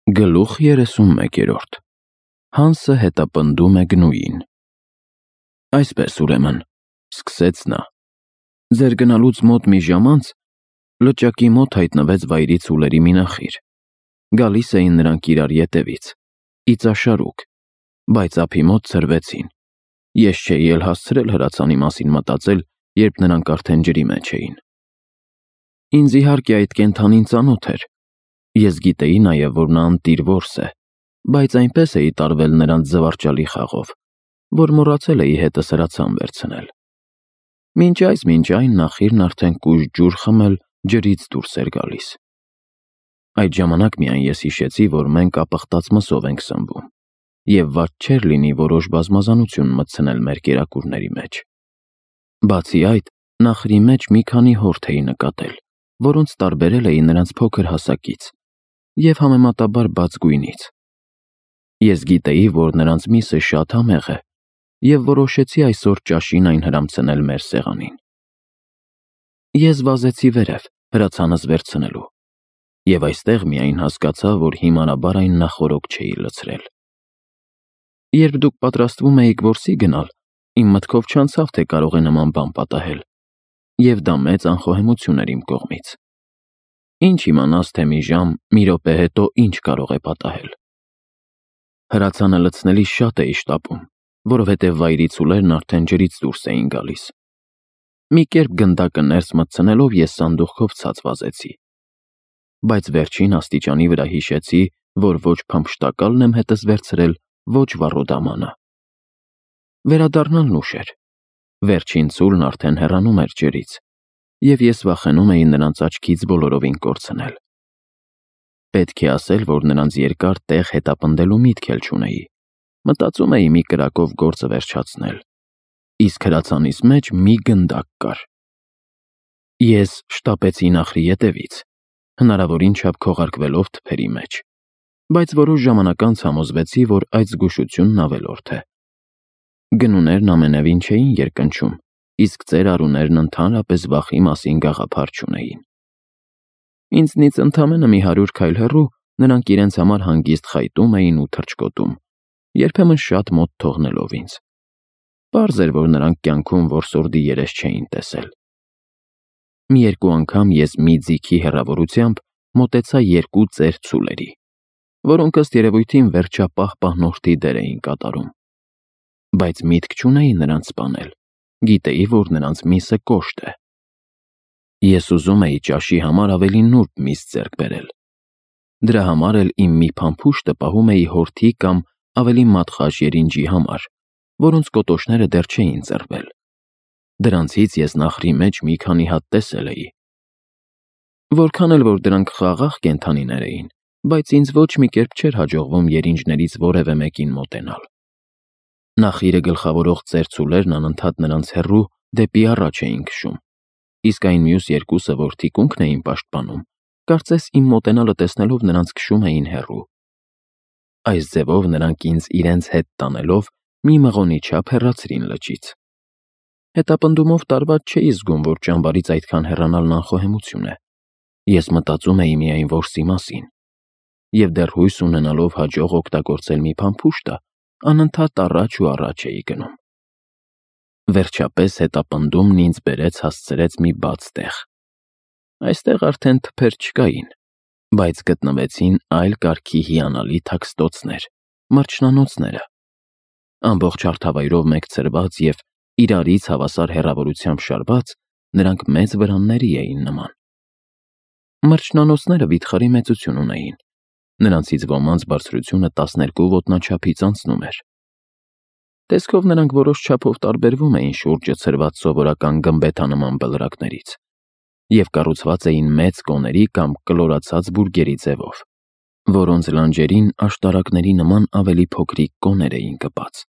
Գլուխ 31 Հանսը հետապնդում է գնուին։ Այսպես ուրեմն, սկսեց նա, ձեր գնալուց մոտ մի ժամ անց լճակի մոտ հայտնվեց վայրի ցուլերի մի նախիր։ Գալիս էին նրանք իրար ետևից, իծաշարուկ, բայց ափի մոտ ցրվեցին։ Ես չէի էլ հասցրել հրացանի մասին մտածել, երբ նրանք արդեն ջրի մեջ էին։ Ինձ իհարկե այդ կենդանին ծանոթ էր։ Ես գիտեի նաև, որ նա ընտիր որս է, բայց այնպես էի տարվել նրանց զվարճալի խաղով, որ մոռացել էի հետս հրացան վերցնել։ Մինչ այն նախիրն արդեն կուժ ջուր խմել ջրից դուրս էր գալիս։ Այդ ժամանակ միայն ես հիշեցի, որ մենք ապխտած մսով ենք սնվում, և վատ չէր լինի որոշ բազմազանություն մտցնել մեր կերակուրների մեջ։ Բացի այդ, նախրի մեջ մի քանի հորթ էի նկատել, որոնց տարբերել էի նրանց փոքր հասակից և համեմատաբար բաց գույնից։ Ես գիտեի, որ նրանց միսը շատ համեղ է, և որոշեցի այսօր ճաշին այն հրամցնել մեր սեղանին։ Ես վազեցի վերև, հրացանս վերցնելու, և այստեղ միայն հասկացա, որ հիմարաբար այն նախօրոք չէի լցրել։ Երբ դուք պատրաստվում էիք որսի գնալ, իմ մտքով չանցավ, թե կարող է նման բան պատահել, և դա մեծ անխոհեմություն էր իմ կողմից։ Ինչ իմանաս, թե մի ժամ, մի րոպե հետո ինչ կարող է պատահել։ Հրացանը լցնելիս շատ էի շտապում, որովհետև վայրի ցուլերն արդեն ջրից դուրս էին գալիս։ Մի կերպ գնդակը ներս մտցնելով ես սանդուղքով ցած վազեցի։ Բայց վերջին աստիճանի վրա հիշեցի, որ ոչ փամփշտակալն եմ հետս վերցրել, ոչ վառոդամանը։ Վերադառնալն ուշ էր։ Վերջին ցուլն արդեն հեռանում էր ջրից, և ես վախենում էի նրանց աչքից բոլորովին կորցնել։ Պետք է ասել, որ նրանց երկար տեղ հետապնդելու միտք էլ չունեի։ Մտածում էի մի կրակով գործը վերջացնել, իսկ հրացանիս մեջ մի գնդակ կար։ Ես շտապեցի նախրի ետևից, հնարավորին չափ քողարկվելով թփերի մեջ, բայց որոշ ժամանակ անց համոզվեցի, որ այդ զգուշությունն ավելորդ է։ Գնուներն ամենևին չէին երկնչում, իսկ ծեր արուներն ընդհանրապես վախի մասին գաղափար չունեին։ Ինձնից ընդամենը մի 100 քայլ հեռու նրանք իրենց համար հանգիստ խայտում էին ու թռչկոտում, երբեմն շատ մոտ թողնելով ինձ։ Պարզ էր, որ նրանք կյանքում որսորդի երես չէին տեսել։ Մի-երկու անգամ ես մի ձիգի հեռավորությամբ մոտեցա 2 ծեր ցուլերի, որոնք ըստ երևույթին վերջապահ պահնորդի դեր էին կատարում։ Բայց միտք չունեի նրանց սպանել, գիտեի, որ նրանց միսը կոշտ է։ Ես ուզում էի ճաշի համար ավելի նուրբ միս ձեռք բերել։ Դրա համար էլ իմ մի փամփուշտը պահում էի հորթի կամ ավելի մատխաշ երինջի համար, որոնց կոտոշները դեռ չէին ծռվել։ Դրանցից ես նախրի մեջ մի քանի հատ տեսել էի։ Որքան էլ որ դրանք խաղաղ կենդանիներ էին, բայց ինձ ոչ մի կերպ չէր հաջողվում երինջներից որևէ մեկին մոտենալ։ Նախիրը գլխավորող ծեր ցուլերն անընդհատ նրանց հեռու դեպի առաջ էին քշում, իսկ այն մյուս երկուսը, որ թիկունքն էին պաշտպանում, կարծես իմ մոտենալը տեսնելով նրանց քշում էին հեռու։ Այս ձևով նրանք ինձ իրենց հետ տանելով մի մղոնի չափ հեռացրին լճից։ Հետապնդումով տարված չէի զգում, որ ճամբարից այդքան հեռանալն անխոհեմություն է։ Ես մտածում էի միայն որսի մասին, և դեռ հույս ունենալով հաջող օգտագործել մի փամփուշտը, անընդհատ առաջ ու առաջ էի գնում։ Վերջապես հետապնդումն ինձ բերեց հասցրեց մի բաց տեղ։ Այստեղ արդեն թփեր չկային, բայց գտնվեցին այլ կարգի հիանալի թաքստոցներ, մրջնանոցները։ Ամբողջ հարթավայրով մեկ ցրված և իրարից հավասար հեռավորությամբ շարված, նրանք մեծ վրանների էին նման։ Մրջնանոցները վիթխարի մեծություն ունեին, նրանցից ոմանց բարձրությունը 12 ոտնաչափից անցնում էր։ Տեսքով նրանք որոշ չափով տարբերվում էին շուրջը ցրված սովորական գմբեթանման բլրակներից և կառուցված էին մեծ կոների կամ կլորացած բուրգերի ձևով, որոնց լանջերին աշտարակների նման ավելի փոքրիկ կոներ էին կպած։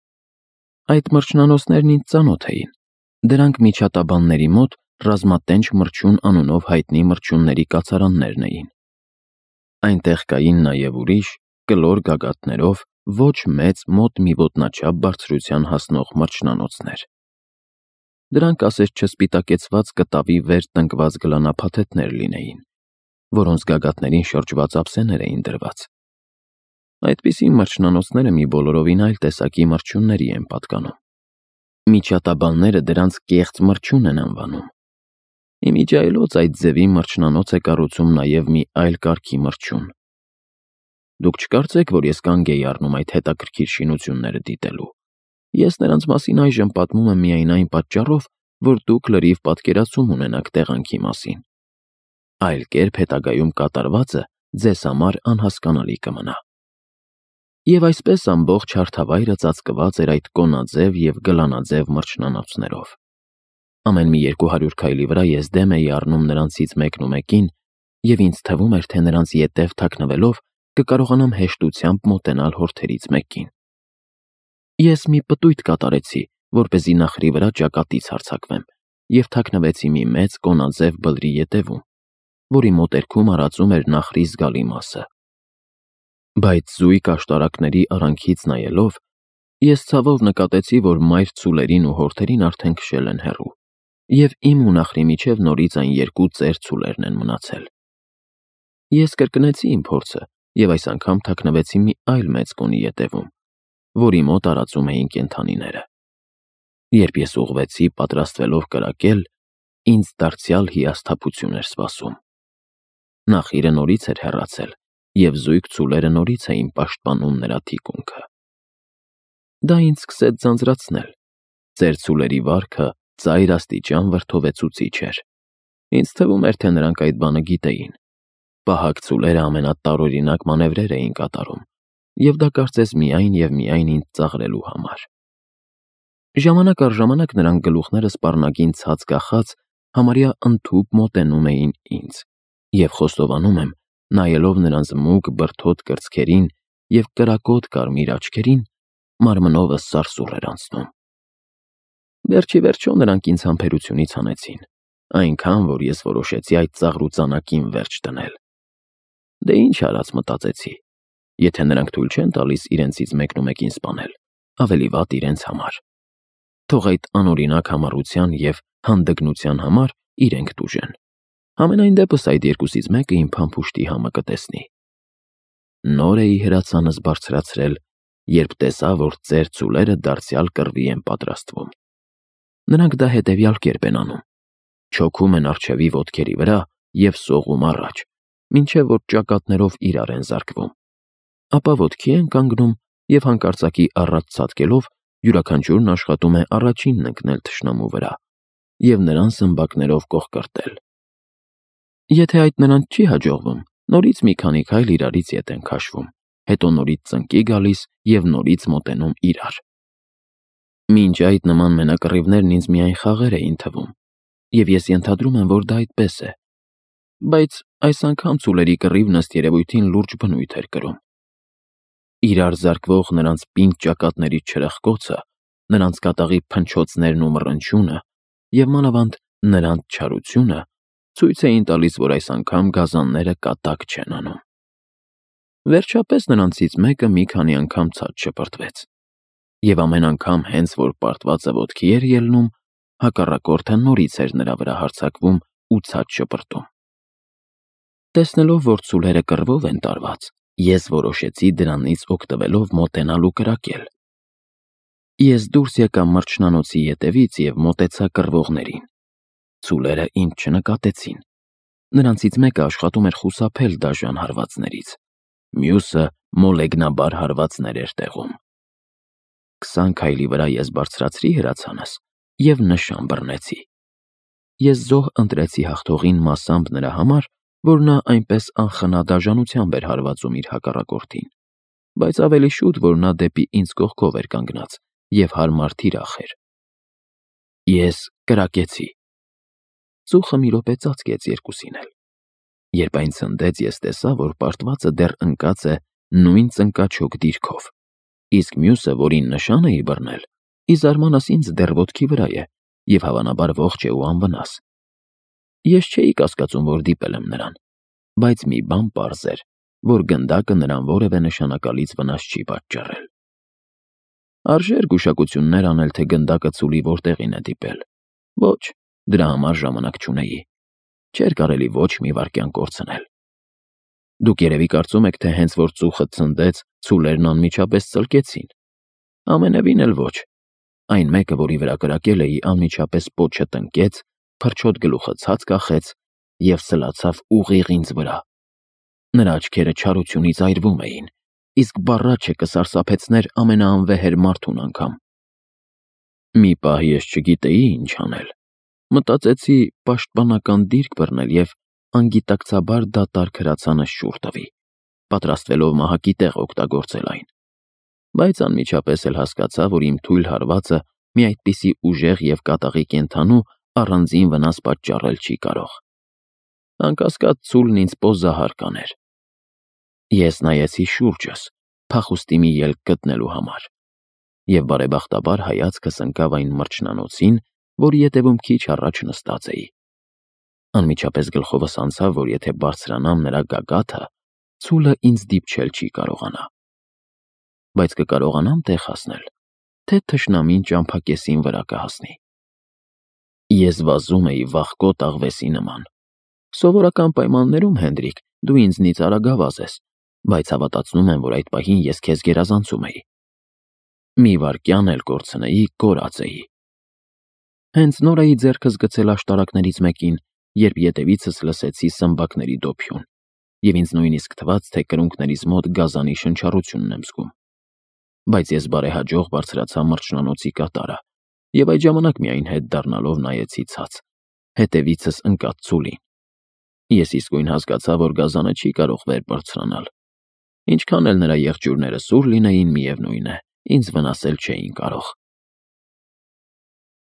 Այդ մրջնանոցներն ինձ ծանոթ էին։ Դրանք միջատաբանների մոտ ռազմատենչ մրջուն անունով հայտնի մրջյունների կացարաններն էին։ Այնտեղ կային նաև ուրիշ, կլոր գագաթներով, ոչ մեծ, մոտ մի ոտնաչափ բարձրության հասնող մրջնանոցներ։ Դրանք ասես չսպիտակեցված կտավի վեր տնկված գլանափաթեթներ լինեին, որոնց գագաթներին շրջված ափսեներ էին դրված, Այդպիսի մրջնանոցները մի բոլորովին այլ տեսակի մրջյունների են պատկանում։ Միջատաբանները դրանց կեղծ մրջյուն են անվանում։ Իմիջիայլոց այդ ձևի մրջնանոց է կառուցում նաև մի այլ կարգի մրջյուն։ Դուք չկարծեք, որ ես կանգ էի առնում այդ հետաքրքիր շինությունները դիտելու։ Ես նրանց մասին այժմ պատմում եմ միայն այն պատճառով, որ դուք լրիվ պատկերացում ունենաք տեղանքի մասին։ Այլ կերպ հետագայում կատարվածը ձեզ համար անհասկանալի կմնա։ Եվ այսպես ամբողջ հարթավայրը ծածկված էր այդ կոնաձև և գլանաձև մրջնանոցներով։ Ամեն մի 200 քայլի վրա ես դեմ էի առնում նրանցից մեկնումեկին, և ինձ թվում էր, թե նրանց ետև թաքնվելով կկարողանամ հեշտությամբ մոտենալ հորթերից մեկին։ Ես մի պտույտ կատարեցի, որպեսզի նախրի վրա ճակատից հարձակվեմ, և թաքնվեցի մի մեծ կոնաձև բլրի ետևում, որի մոտերքում արածում էր նախրի զգալի մասը։ Բայց զույգ աշտարակների արանքից նայելով, ես ցավով նկատեցի, որ մայր ցուլերին ու հորթերին արդեն քշել են հեռու, և իմ ու նախրի միջև նորից այն երկու ծեր ցուլերն են մնացել։ Ես կրկնեցի իմ փորձը և այս անգամ թաքնվեցի մի այլ մեծ կոնի ետևում, որի մոտ արածում էին կենդանիները։ Երբ ես ուղղվեցի, պատրաստվելով կրակել, ինձ դարձյալ հիասթափություն էր սպասում։ Նախիրը նորից էր հեռացել, և զույգ ցուլերը նորից էին պաշտպանում նրա թիկունքը։ Դա ինձ սկսեց ձանձրացնել։ Ծեր ցուլերի վարքը ծայր աստիճան վրդովեցուցիչ էր։ Ինձ թվում էր, թե նրանք այդ բանը գիտեին։ Պահակ ցուլերը ամենատարօրինակ մանևրեր էին կատարում, և դա կարծես միայն և միայն ինձ ծաղրելու համար։ Ժամանակ առ ժամանակ նրանք գլուխները սպառնագին ցած կախած համարյա ընդհուպ մոտենում էին ինձ, և խոստովանում եմ, նայելով նրանց մուգ բրդոտ կրծքերին և կրակոտ կարմիր աչքերին, մարմնովս սարսուռ էր անցնում։ Վերջիվերջո նրանք ինձ համբերությունից հանեցին, այնքան, որ ես որոշեցի այդ ծաղրուծանակին վերջ դնել։ Դե ինչ արած, մտածեցի, եթե նրանք թույլ չեն տալիս իրենցից մեկնումեկին սպանել, ավելի վատ իրենց համար։ Թող այդ անօրինակ համառության և հանդգնության համար իրենք տուժեն։ Համենայն դեպս այդ երկուսից մեկը իմ փամփուշտի համը կտեսնի։ Նոր էի հրացանս բարձրացրել, երբ տեսա, որ ծեր ցուլերը դարձյալ կռվի են պատրաստվում։ Նրանք դա հետևյալ կերպ են անում. չոքում են առջևի ոտքերի վրա և սողում առաջ, մինչև որ ճակատներով իրար են զարկվում։ Ապա ոտքի են կանգնում և հանկարծակի առաջ ցատկելով յուրաքանչյուրն աշխատում է առաջինն ընկնել թշնամու վրա և նրան սմբակներով կողկրտել։ Եթե այդ նրանց չի հաջողվում, նորից մի քանի քայլ իրարից ետ են քաշվում, հետո նորից ծնկի գալիս և նորից մոտենում իրար։ Մինչ այդ նման մենակռիվներն ինձ միայն խաղեր էին թվում, և ես ենթադրում եմ, որ դա այդպես է։ Բայց այս անգամ ցուլերի կռիվն ըստ երևույթին լուրջ բնույթ էր կրում։ Իրար զարկվող նրանց պինդ ճակատների չրխկոցը, նրանց կատաղի փնչոցներն ու մռնչյունը և մանավանդ նրանց չարությունը ցույց էին տալիս, որ այս անգամ գազանները կատակ չեն անում։ Վերջապես նրանցից մեկը մի քանի անգամ ցած շպրտվեց, և ամեն անգամ հենց որ պարտվածը ոտքի էր ելնում, հակառակորդը նորից էր նրա վրա հարձակվում ու ցած շպրտում։ Տեսնելով, որ ցուլերը կռվով են տարված, ես որոշեցի դրանից օգտվելով մոտենալ ու կրակել։ Ես դուրս եկա մրջնանոցի ետևից և մոտեցա կռվողներին։ Ցուլերը ինձ չնկատեցին։ Նրանցից մեկը աշխատում էր խուսափել դաժան հարվածներից, մյուսը մոլեգնաբար հարվածներ էր տեղում։ 20 քայլի վրա ես բարձրացրի հրացանս և նշան բռնեցի։ Ես զոհ ընտրեցի հաղթողին մասամբ նրա համար, որ նա այնպես անխնա դաժանությամբ էր հարվածում իր հակառակորդին, բայց ավելի շուտ, որ նա դեպի ինձ կողքով էր կանգնած և հարմար թիրախ էր։ Ես կրակեցի։ Ծուխը մի րոպե ծածկեց երկուսին էլ։ Երբ այն ցնդեց, ես տեսա, որ պարտվածը դեռ ընկած է նույն ծնկաչոք դիրքով, իսկ մյուսը, որին նշան էի բռնել, ի զարմանս ինձ դեռ ոտքի վրա է և հավանաբար ողջ է ու անվնաս։ Ես չէի կասկածում, որ դիպել եմ նրան, բայց մի բան պարզ էր, որ գնդակը նրան որևէ նշանակալից վնաս չի պատճառել։ Արժեր գուշակություններ անել, թե գնդակը ցուլի որտեղին է դիպել։ Ոչ, դրա համար ժամանակ չունեի։ Չէր կարելի ոչ մի վայրկյան կորցնել։ Դուք երևի կարծում եք, թե հենց որ ծուխը ցնդեց, ցուլերն անմիջապես ծլկեցին։ Ամենևին էլ ոչ։ Այն մեկը, որի վրա կրակել էի, անմիջապես պոչը տնկեց, փրչոտ գլուխը ցած կախեց և սլացավ ուղիղ ինձ վրա։ Նրա աչքերը չարությունից այրվում էին, իսկ բառաչը կսարսափեցներ ամենաանվեհեր մարդուն անգամ։ Մի պահ ես չգիտեի ինչ անել։ Մտածեցի պաշտպանական դիրք բռնել և անգիտակցաբար դատարկ հրացանս շուռ տվի, պատրաստվելով մահակի տեղ օգտագործել այն։ Բայց անմիջապես էլ հասկացա, որ իմ թույլ հարվածը մի այդպիսի ուժեղ և կատաղի կենդանու առանձին վնաս պատճառել չի կարող։ Անկասկած ցուլն ինձ պոզահար կաներ։ Ես նայեցի շուրջս, փախուստի մի ելք գտնելու համար, և բարեբախտաբար հայացքս ընկավ այն մրջնանոցին, որի ետևում քիչ առաջ նստած էի։ Անմիջապես գլխովս անցավ, որ եթե բարձրանամ նրա գագաթը, ցուլը ինձ դիպչել չի կարողանա։ Բայց կկարողանամ տեղ հասնել, թե թշնամին ճամփակեսին վրա կհասնի։ Ես վազում էի վախկոտ աղվեսի նման։ Սովորական պայմաններում, Հենդրիկ, դու ինձնից արագավազ ես, բայց հավատացնում եմ, որ այդ պահին ես քեզ գերազանցում էի։ Մի վայրկյան էլ կորցնեի, կորած էի։ Հենց նոր էի ձեռքս գցել աշտարակներից մեկին, երբ ետևիցս լսեցի սմբակների դոփյուն, և ինձ նույնիսկ թվաց, թե կրունկներիս մոտ գազանի շնչառությունն եմ զգում։ Բայց ես բարեհաջող բարձրացա մրջնանոցի կատարը, և այդ ժամանակ միայն հետ դառնալով նայեցի ցած, հետևիցս ընկած ցուլին։ Ես իսկույն հասկացա, որ գազանը չի կարող վեր բարձրանալ։ Ինչքան էլ նրա եղջյուրները սուր լինեին, միևնույն է, ինձ վնասել չէին կարող։